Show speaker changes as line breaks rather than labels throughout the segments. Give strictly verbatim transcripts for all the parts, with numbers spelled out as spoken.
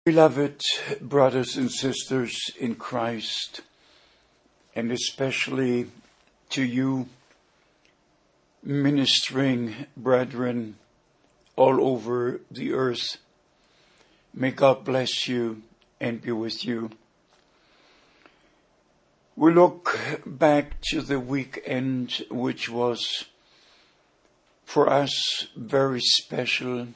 Beloved brothers and sisters in Christ, and especially to you ministering brethren all over the earth, may God bless you and be with you. We look back to the weekend, which was for us very special.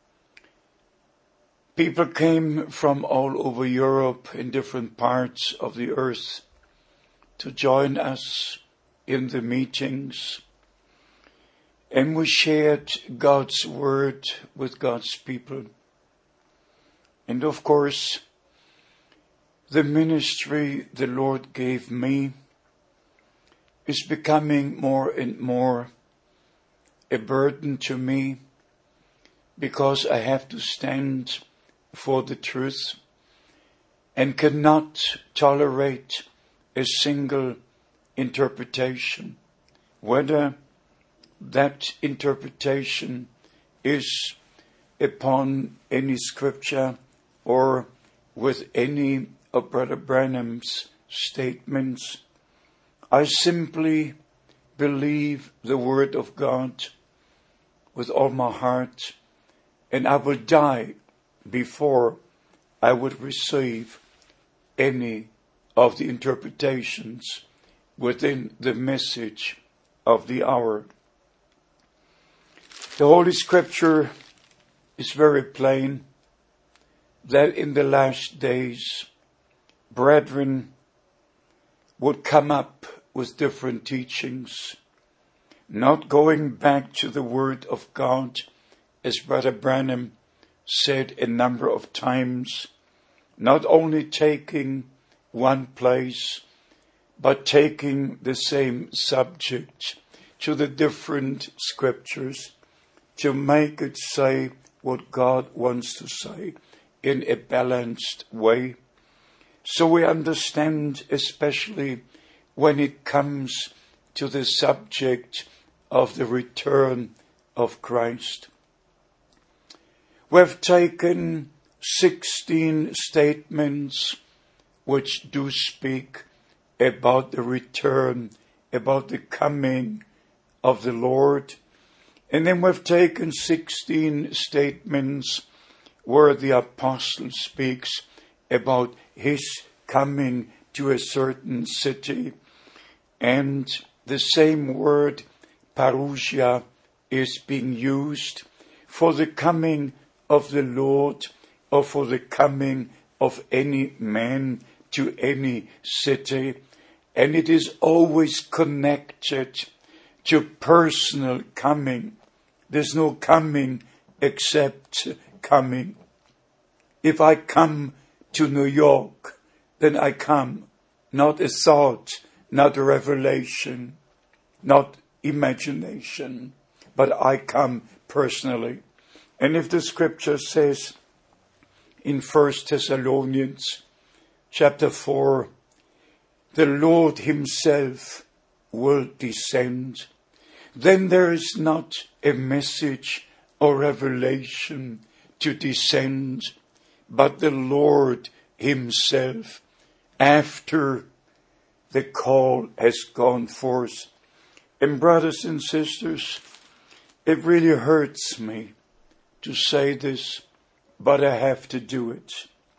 People came from all over Europe in different parts of the earth to join us in the meetings. And we shared God's word with God's people. And of course, the ministry the Lord gave me is becoming more and more a burden to me, because I have to stand for the truth and cannot tolerate a single interpretation, whether that interpretation is upon any scripture or with any of Brother Branham's statements. I simply believe the word of God with all my heart, and I will die before I would receive any of the interpretations within the message of the hour. The Holy Scripture is very plain that in the last days, brethren would come up with different teachings, not going back to the Word of God, as Brother Branham said a number of times, not only taking one place, but taking the same subject to the different scriptures to make it say what God wants to say in a balanced way. So we understand, especially when it comes to the subject of the return of Christ. We've taken sixteen statements which do speak about the return, about the coming of the Lord. And then we've taken sixteen statements where the apostle speaks about his coming to a certain city. And the same word, parousia, is being used for the coming of the Lord, or for the coming of any man to any city. And it is always connected to personal coming. There's no coming except coming. If I come to New York, then I come, not a thought, not a revelation, not imagination, but I come personally. And if the scripture says in First Thessalonians chapter four, the Lord himself will descend, then there is not a message or revelation to descend, but the Lord himself, after the call has gone forth. And brothers and sisters, it really hurts me to say this, but I have to do it.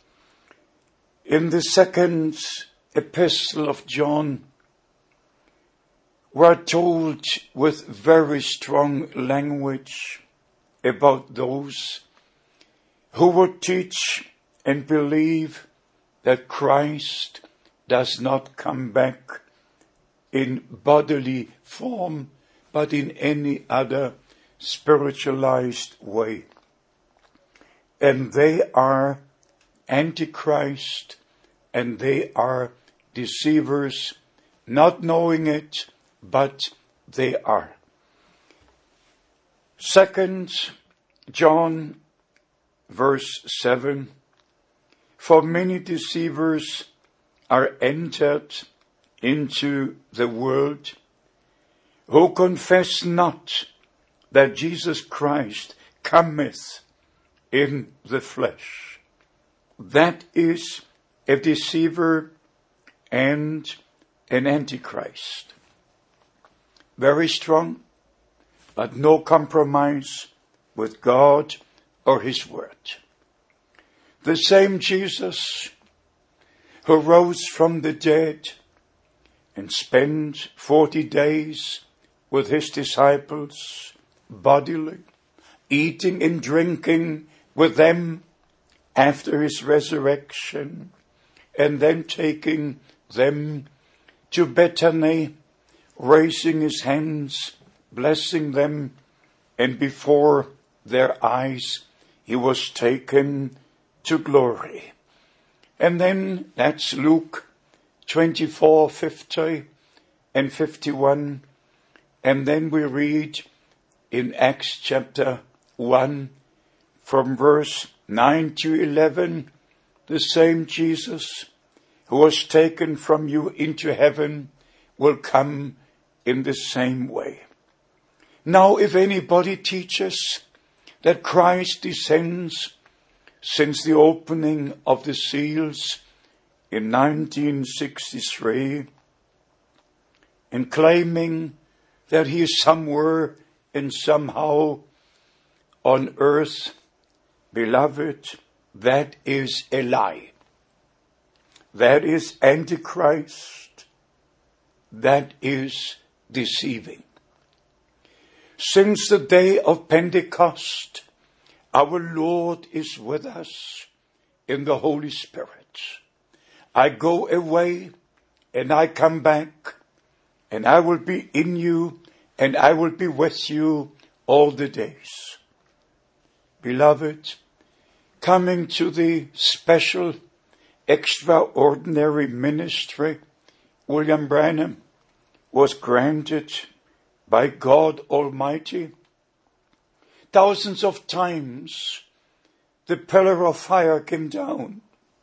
In the second epistle of John, we're told with very strong language about those who would teach and believe that Christ does not come back in bodily form, but in any other spiritualized way. And they are Antichrist, and they are deceivers, not knowing it, but they are. Second John verse seven, for many deceivers are entered into the world, who confess not that Jesus Christ cometh in the flesh. that is a deceiver and an antichrist. Very strong, but no compromise with God or His Word. The same Jesus who rose from the dead and spent forty days with His disciples bodily, eating and drinking with them after His resurrection, and then taking them to Bethany, raising His hands, blessing them, and before their eyes He was taken to glory. And then that's Luke twenty-four, fifty and fifty-one. And then we read in Acts chapter one from verse nine to eleven, the same Jesus who was taken from you into heaven will come in the same way. Now, if anybody teaches that Christ descends since the opening of the seals in nineteen sixty-three, and claiming that He is somewhere and somehow on earth, beloved, that is a lie. That is Antichrist. That is deceiving. Since the day of Pentecost, our Lord is with us in the Holy Spirit. I go away and I come back, and I will be in you and I will be with you all the days. Beloved, coming to the special, extraordinary ministry William Branham was granted by God Almighty. Thousands of times the pillar of fire came down.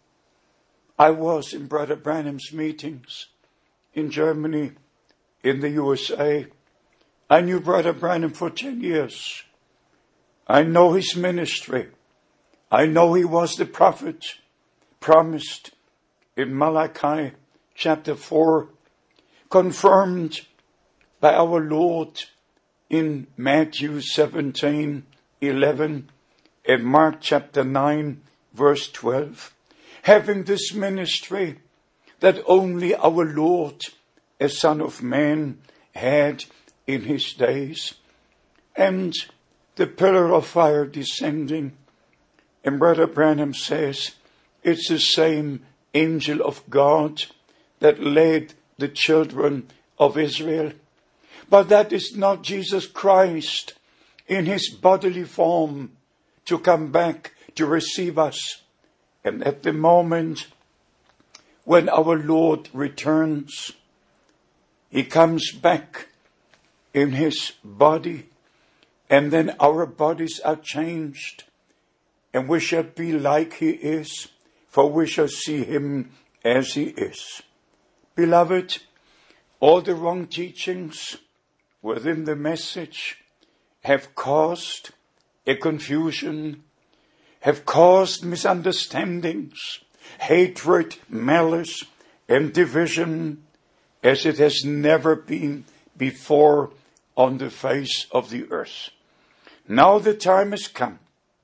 I was in Brother Branham's meetings in Germany, in the U S A. I knew Brother Branham for ten years. I know his ministry. I know he was the prophet promised in Malachi chapter four, confirmed by our Lord in Matthew seventeen, eleven, and Mark chapter nine, verse twelve. Having this ministry that only our Lord, a Son of Man, had in His days, and the pillar of fire descending. And Brother Branham says it's the same angel of God that led the children of Israel. But that is not Jesus Christ in His bodily form to come back to receive us. And at the moment when our Lord returns, He comes back in His body, and then our bodies are changed, and we shall be like He is, for we shall see Him as He is. Beloved, all the wrong teachings within the message have caused a confusion, have caused misunderstandings, hatred, malice, and division, as it has never been before on the face of the earth. Now the time has come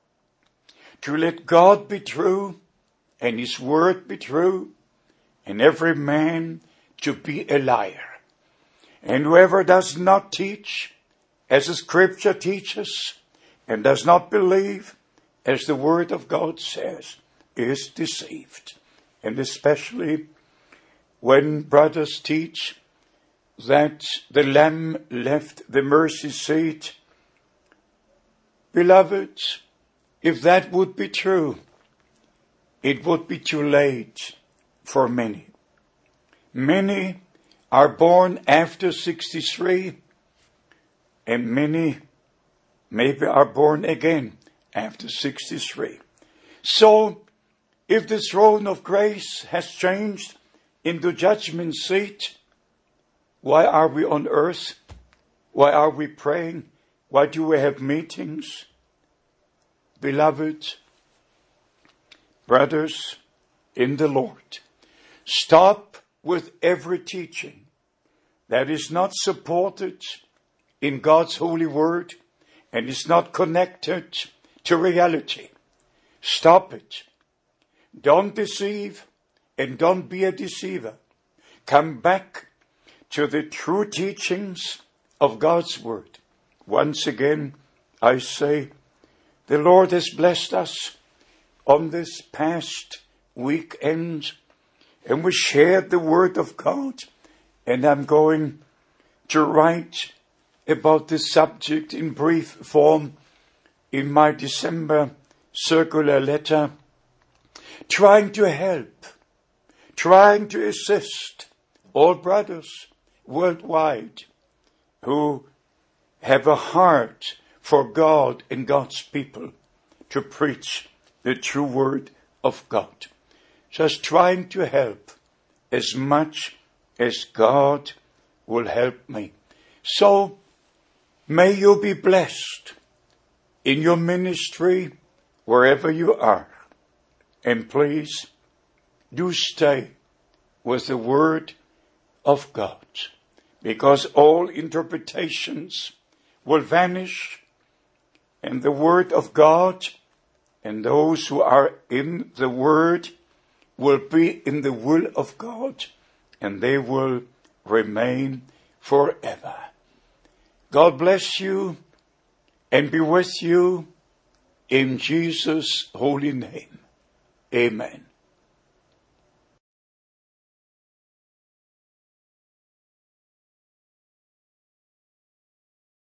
to let God be true and His word be true, and every man to be a liar. And whoever does not teach as the Scripture teaches and does not believe as the Word of God says is deceived. And especially when brothers teach that the Lamb left the mercy seat. Beloved, if that would be true, it would be too late for many. Many are born after sixty-three, and many maybe are born again after sixty-three. So, if the throne of grace has changed into judgment seat, why are we on earth? Why are we praying? Why do we have meetings? Beloved, brothers in the Lord, stop with every teaching that is not supported in God's holy word and is not connected to reality. Stop it. Don't deceive and don't be a deceiver. Come back to the true teachings of God's word. Once again, I say, the Lord has blessed us on this past weekend, and we shared the word of God, and I'm going to write about this subject in brief form in my December circular letter, trying to help, trying to assist all brothers worldwide who have a heart for God and God's people to preach the true word of God. Just trying to help as much as God will help me. So may you be blessed in your ministry wherever you are. And please do stay with the word of God, because all interpretations will vanish, and the word of God and those who are in the word will be in the will of God, and they will remain forever. God bless you and be with you in Jesus' holy name. Amen.